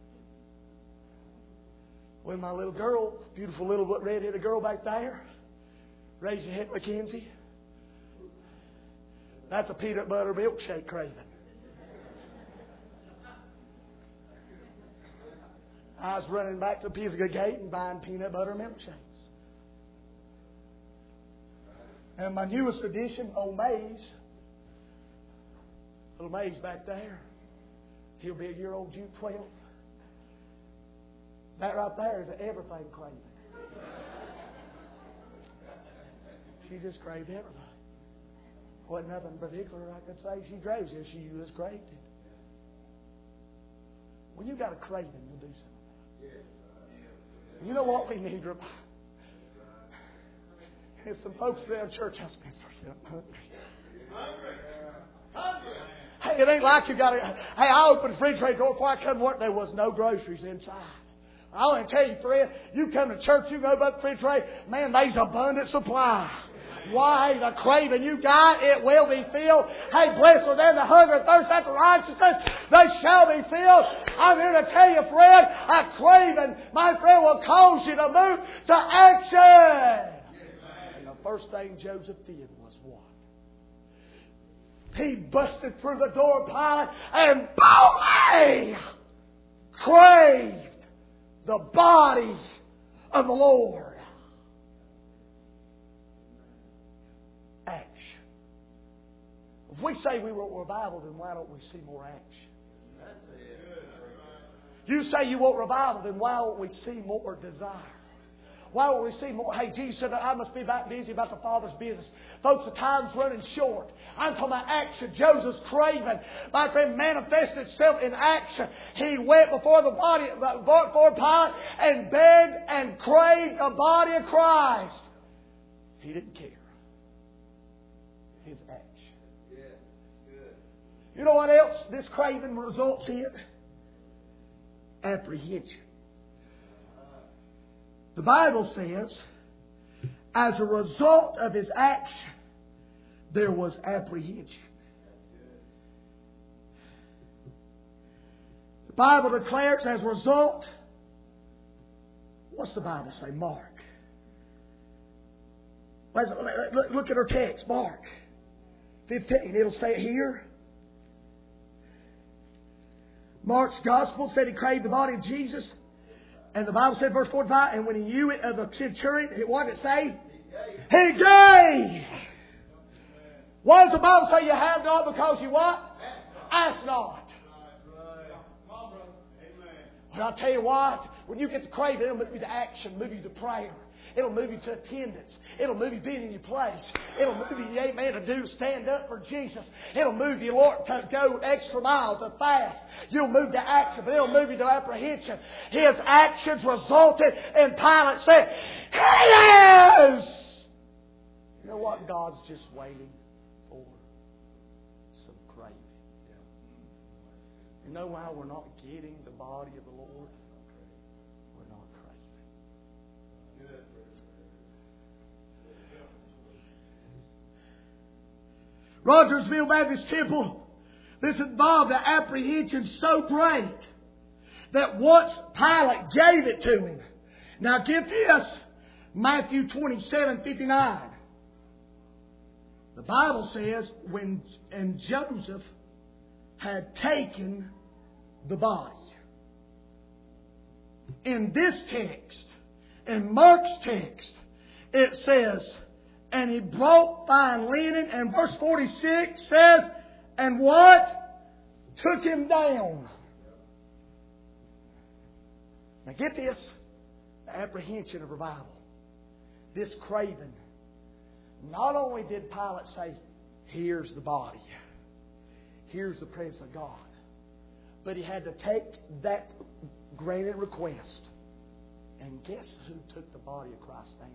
When my little girl, beautiful little red-headed girl back there, raise your head, Mackenzie. That's a peanut butter milkshake craving. I was running back to the Pisgah Gate and buying peanut butter milkshakes. And my newest addition, old Mays, little Mays back there, he'll be a year old June 12th. That right there is an everything craving. She just craved everything. Wasn't nothing particular I could say she craves it. She just craved it. When you got a craving, you'll do something. You know what we need? There's some folks around church house. I'm hungry. Hey, it ain't like you got to. Hey, I opened the refrigerator door before I come to work. There was no groceries inside. I want to tell you, friend, you come to church, you go up the refrigerator, man, there's abundant supply. Why? The craving you got, it will be filled. Hey, blessed are them that hunger and thirst after righteousness, they shall be filled. I'm here to tell you, friend, a craving, my friend, will cause you to move to action. And the first thing Joseph did was what? he busted through the door of Pilate and boldly craved the body of the Lord. Action. If we say we want revival, then why don't we see more action? You say you want revival, then why don't we see more desire? Why don't we see more? Hey, Jesus said that I must be busy about the Father's business. Folks, the time's running short. I'm talking about action. Joseph's craving, my friend, manifested itself in action. He went before Pilate and begged and craved the body of Christ. He didn't care. His action. You know what else this craving results in? Apprehension. The Bible says, as a result of his action, there was apprehension. The Bible declares as a result, what's the Bible say? Mark. Look at our text, Mark 15. It'll say it here. Mark's Gospel said he craved the body of Jesus. And the Bible said, verse 45, and when he knew it of the centurion, what did it say? He gave. What does the Bible say? You have not because you what? Ask not. Well, I'll tell you what, when you get to craving, it'll move you to action, move you to prayer. It'll move you to attendance. It'll move you being in your place. It'll move you, amen, to do stand up for Jesus. It'll move you, Lord, to go extra miles, to fast. You'll move to action, but it'll move you to apprehension. His actions resulted in Pilate saying, "He is!" You know what? God's just waiting for some craving. You know why we're not getting the body of the Lord? We're not craving. Rogersville Baptist Temple, this involved an apprehension so great that once Pilate gave it to him. Now get this, Matthew 27:59. The Bible says, and Joseph had taken the body. In this text, in Mark's text, it says, and he brought fine linen, and verse 46 says, and what? Took him down. Now get this, the apprehension of revival. This craving. Not only did Pilate say, here's the body. Here's the presence of God. But he had to take that granted request. And guess who took the body of Christ down?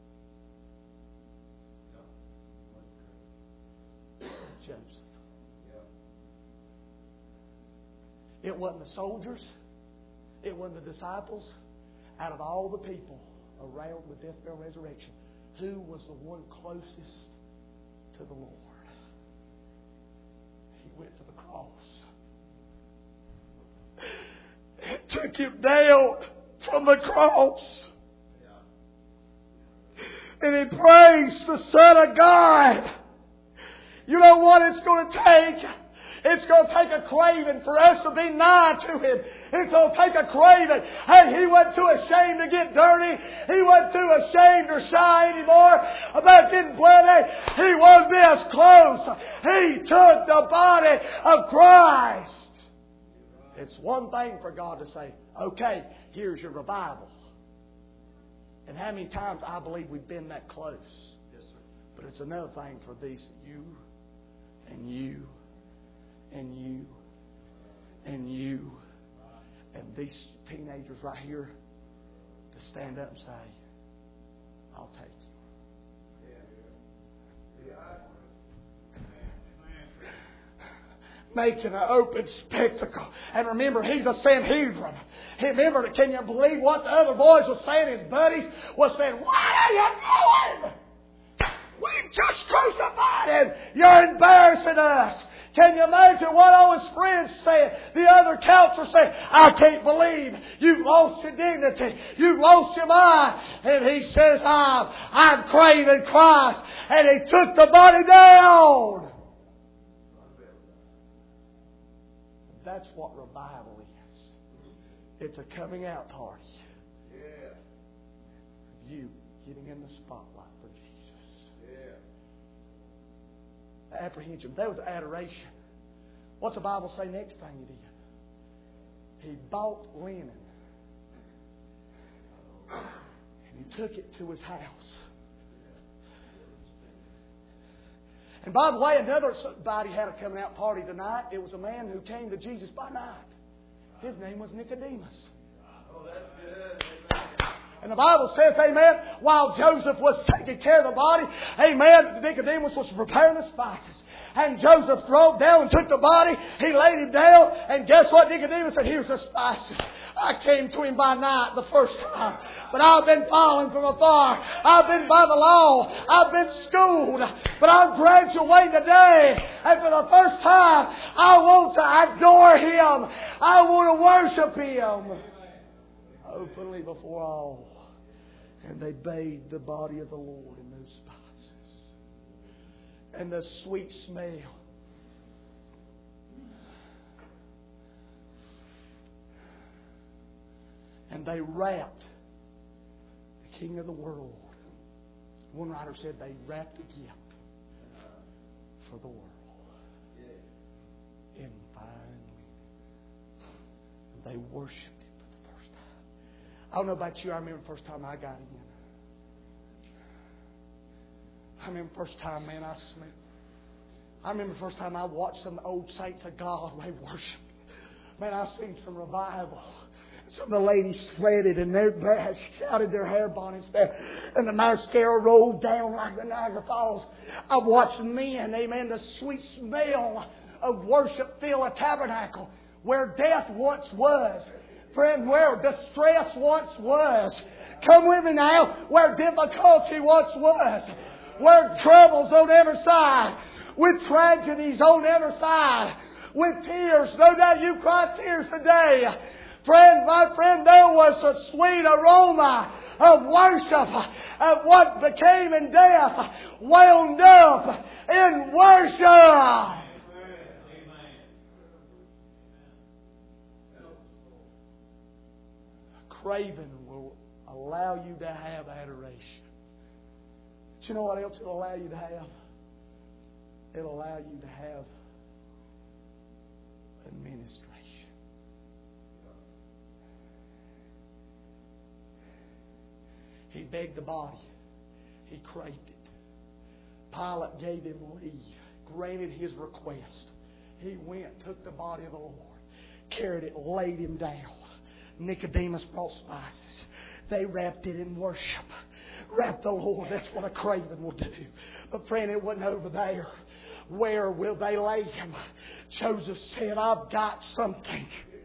Joseph. It wasn't the soldiers. It wasn't the disciples. Out of all the people around the death, burial, resurrection, who was the one closest to the Lord? He went to the cross. It took him down from the cross. And he praised the Son of God. You know what it's going to take? It's going to take a craving for us to be nigh to Him. It's going to take a craving. Hey, He wasn't too ashamed to get dirty. He wasn't too ashamed or shy anymore about getting bloody. He wasn't this close. He took the body of Christ. It's one thing for God to say, okay, here's your revival. And how many times I believe we've been that close. Yes, sir. But it's another thing for these, you and you and you and you and these teenagers right here to stand up and say, I'll take you. Making an open spectacle. And remember, he's a Sanhedrin. Remember, can you believe what the other boys were saying? His buddies were saying, what are you doing? We've just crucified Him. You're embarrassing us. Can you imagine what all his friends said? The other counselors said, I can't believe you've lost your dignity. You've lost your mind. And he says, I'm craving Christ. And he took the body down. That's what revival is. It's a coming out party. Yeah. You getting in the spotlight for Jesus. Yeah. Apprehension. That was adoration. What's the Bible say next thing he did? He bought linen. And he took it to his house. And by the way, another body had a coming out party tonight. It was a man who came to Jesus by night. His name was Nicodemus. Oh, that's good. And the Bible says, amen, while Joseph was taking care of the body, amen, Nicodemus was preparing the spices. And Joseph drove down and took the body. He laid him down. And guess what? Nicodemus said, here's the spices. I came to him by night the first time. But I've been following from afar. I've been by the law. I've been schooled. But I'm graduating today. And for the first time, I want to adore Him. I want to worship Him. Openly before all. And they bathed the body of the Lord in those spices. And the sweet smell. And they wrapped the King of the world. One writer said they wrapped a gift for the world in fine linen. And they worshipped Him for the first time. I don't know about you. I remember the first time I got in. I remember the first time, man, I smelled. I remember the first time I watched some old saints of God they worshiped. Man, I seen some revival. Some of the ladies sweated and they shouted their hair bonnets there. And the mascara rolled down like the Niagara Falls. I watched men, amen, the sweet smell of worship fill a tabernacle where death once was. Friend, where distress once was. Come with me now, where difficulty once was. Where troubles on every side. With tragedies on every side. With tears. No doubt you cry tears today. Friend, my friend, there was a sweet aroma of worship. Of what became in death. Wound up in worship. Craving will allow you to have adoration. But you know what else it'll allow you to have? It'll allow you to have administration. He begged the body. He craved it. Pilate gave him leave, granted his request. He went, took the body of the Lord, carried it, laid Him down. Nicodemus brought spices. They wrapped it in worship. Wrap the Lord. That's what a craving will do. But friend, it wasn't over there. Where will they lay Him? Joseph said, I've got something.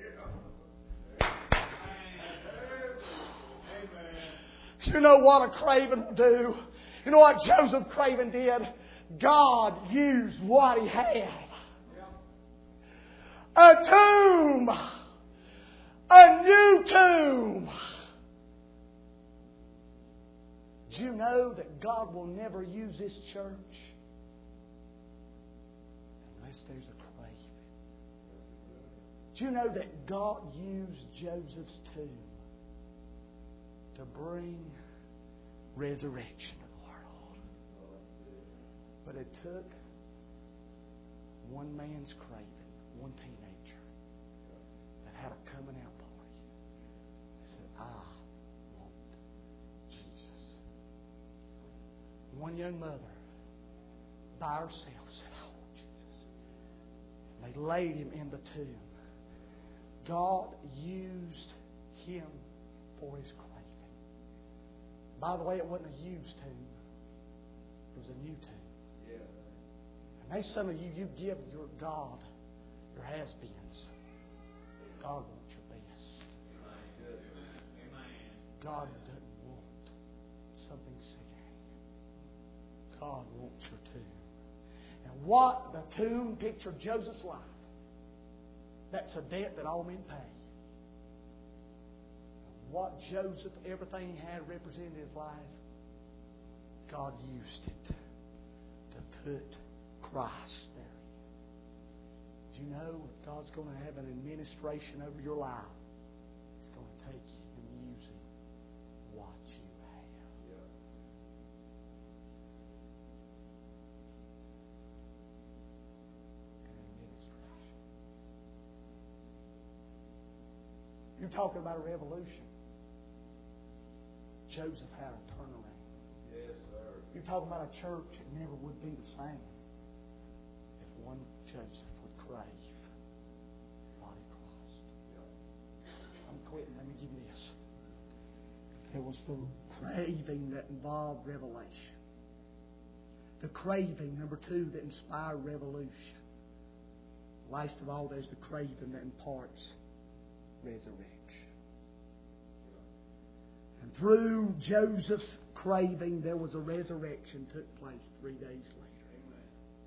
You know what a craving will do? You know what Joseph Craven did? God used what he had. A tomb. A new tomb. Do you know that God will never use this church unless there's a craving? Do you know that God used Joseph's tomb to bring resurrection to the world? But it took one man's craving, one teenager that had a coming out party. He said, I want Jesus. One young mother by herself said, I want Jesus. And they laid Him in the tomb. God used him for His craving. By the way, it wasn't a used tomb. It was a new tomb. Yeah. And maybe some of you, you give your God your has-beens. God wants your best. God doesn't want something secondhand. God wants your tomb. And what the tomb pictured Joseph's life. That's a debt that all men pay. What Joseph, everything he had represented his life, God used it to put Christ there. Did you know if God's going to have an administration over your life, He's going to take and use what you have. An administration. You're talking about a revolution. Joseph had a turnaround. Yes, sir. You're talking about a church that never would be the same if one Joseph would crave the body of Christ. I'm quitting. Let me give you this. It was the craving that involved revelation. The craving, number 2, that inspired revolution. Last of all, there's the craving that imparts resurrection. And through Joseph's craving, there was a resurrection took place 3 days later.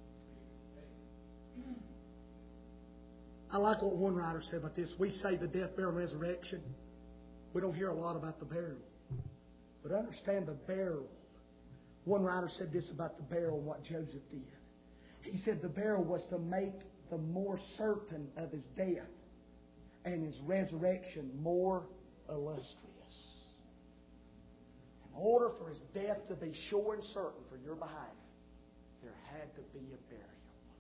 Amen. I like what one writer said about this. We say the death, burial, and resurrection. We don't hear a lot about the burial. But understand the burial. One writer said this about the burial and what Joseph did. He said the burial was to make the more certain of his death and his resurrection more illustrious. In order for his death to be sure and certain for your behalf, there had to be a burial.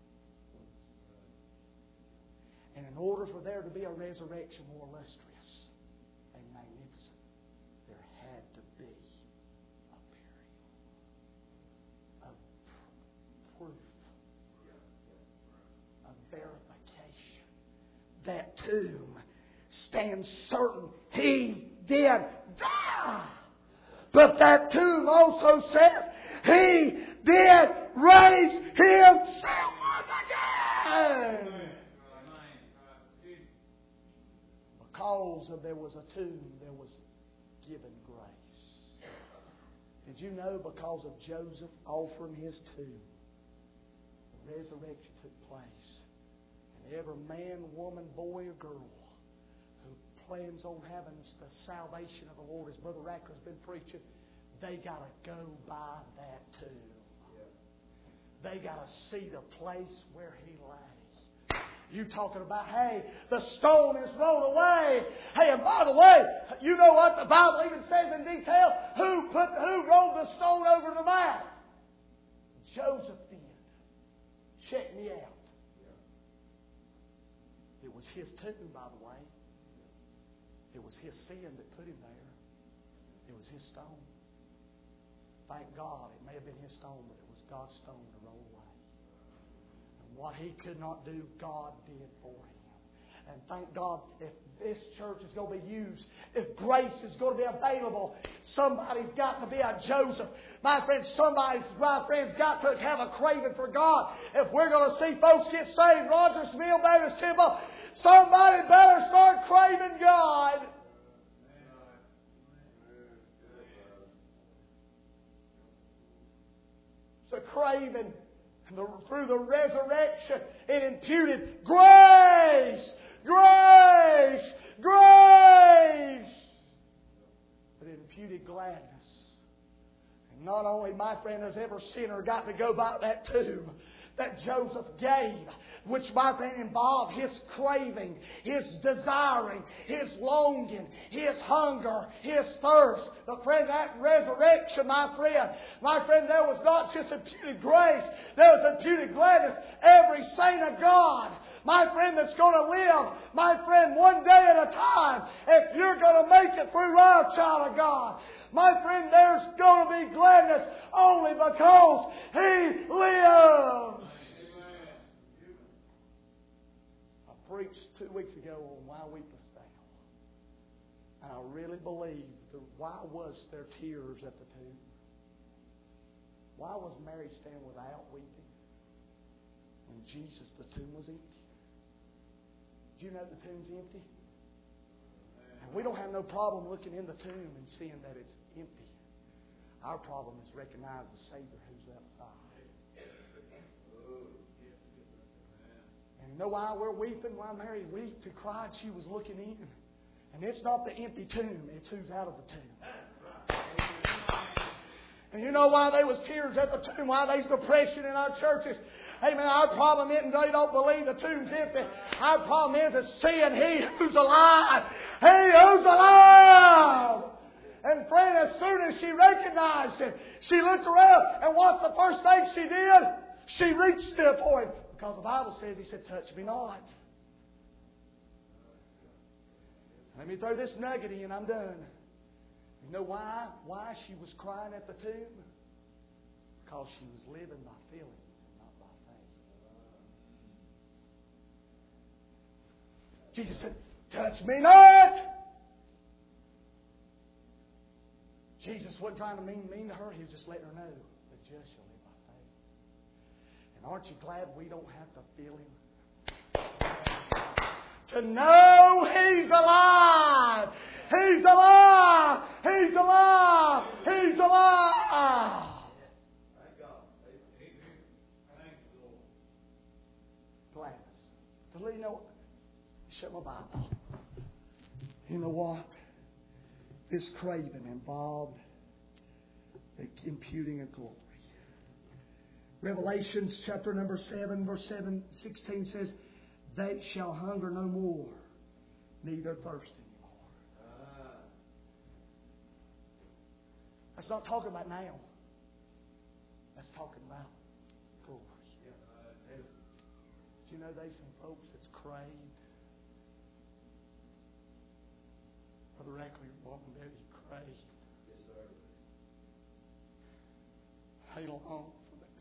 And in order for there to be a resurrection more illustrious and magnificent, there had to be a burial. A proof. A verification. That tomb stands certain he did die. But that tomb also says He did raise Himself again. Because there was a tomb, there was given grace. Did you know because of Joseph offering his tomb, the resurrection took place? And every man, woman, boy, or girl who plans on having the salvation of the Lord, as Brother Racker has been preaching, they got to go by that tomb. They got to see the place where He lays. You talking about, hey, the stone is rolled away. Hey, and by the way, you know what the Bible even says in detail? Who rolled the stone over the mount? Joseph did. Check me out. It was his tomb, by the way. It was his sin that put him there. It was his stone. Thank God, it may have been his stone, but it was God's stone to roll away. And what he could not do, God did for him. And thank God, if this church is going to be used, if grace is going to be available, somebody's got to be a Joseph. My friends got to have a craving for God. If we're going to see folks get saved, Rogersville, Baptist Temple, somebody better start craving God. So craving, through the resurrection, it imputed grace, grace, grace. But it imputed gladness. And not only, my friend, has every sinner got to go by that tomb that Joseph gave, which, my friend, involved his craving, his desiring, his longing, his hunger, his thirst. But friend, that resurrection, my friend, there was not just imputed grace, there was imputed gladness. Every saint of God, my friend, that's going to live, my friend, one day at a time, if you're going to make it through life, child of God, my friend, there's going to be gladness only because He lives. I preached 2 weeks ago on Why Weepest Thou? And I really believe why was there tears at the tomb? Why was Mary standing without weeping when Jesus, the tomb was empty? Do you know the tomb's empty? And we don't have no problem looking in the tomb and seeing that it's empty. Our problem is recognize the Savior who's outside. And you know why we're weeping? Why Mary wept and cried? She was looking in. And it's not the empty tomb, it's who's out of the tomb. And you know why there was tears at the tomb? Why there's depression in our churches? Amen. Our problem isn't they don't believe the tomb's empty. Our problem is seeing He who's alive. He who's alive. And friend, as soon as she recognized Him, she looked around, and what's the first thing she did? She reached still for Him. Because the Bible says, He said, touch me not. Let me throw this nugget in, I'm done. You know why? Why she was crying at the tomb? Because she was living by feelings and not by faith. Jesus said, touch me not! Jesus wasn't trying to mean to her. He was just letting her know, the just shall live by faith. And aren't you glad we don't have to feel Him? To know He's alive! He's alive! He's alive! He's alive! Thank God. Thank you, Lord. Gladys. You know what? Shut my Bible. You know what? This craving involved the imputing of glory. Revelations chapter number 7, verse 16 says, they shall hunger no more, neither thirst anymore. That's not talking about now. That's talking about glory. Do you know there's some folks that's craved? Brother Rackley, walking there, he craved. Yes, sir. They long for this.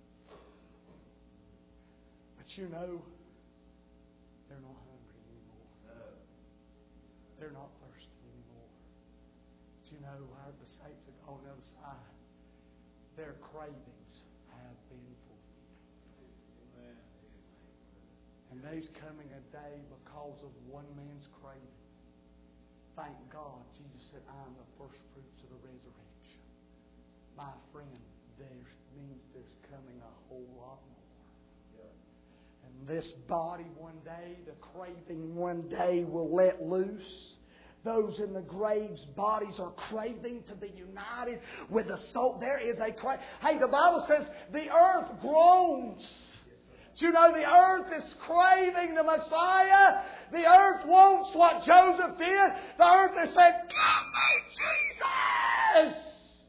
But you know, they're not hungry anymore. No. They're not thirsty anymore. But you know, the saints that go on the other side, their cravings have been fulfilled. Amen. And there's coming a day because of one man's craving. Thank God, Jesus said, I am the first fruits of the resurrection. My friend, there means there's coming a whole lot more. Yeah. And this body one day, the craving one day will let loose. Those in the graves' bodies are craving to be united with the soul. There is a craving. Hey, the Bible says the earth groans. Do you know the earth is craving the Messiah? The earth wants what Joseph did. The earth is saying, give me Jesus!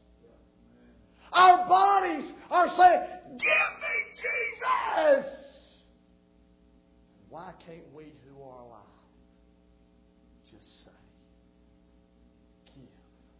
Our bodies are saying, give me Jesus! Why can't we who are alive just say, give me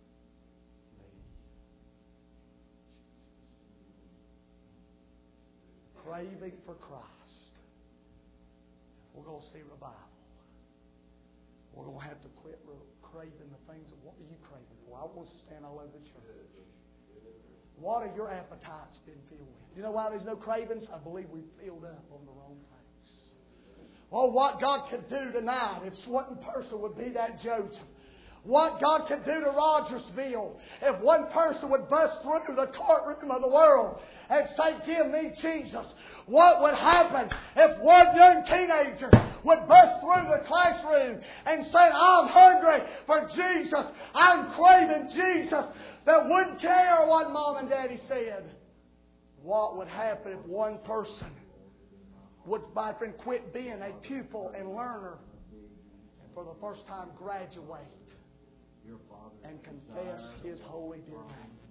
Jesus? Craving for Christ. We're going to see revival. We're going to have to quit craving the things. What are you craving for? I want to stand all over the church. What are your appetites been filled with? You know why there's no cravings? I believe we've filled up on the wrong things. Oh, what God could do tonight if one person would be that Joseph. What God could do to Rogersville if one person would bust through the courtroom of the world and say, give me Jesus. What would happen if one young teenager would bust through the classroom and say, I'm hungry for Jesus. I'm craving Jesus. That wouldn't care what Mom and Daddy said. What would happen if one person would, my friend, quit being a pupil and learner and for the first time graduate and confess His holy dear name?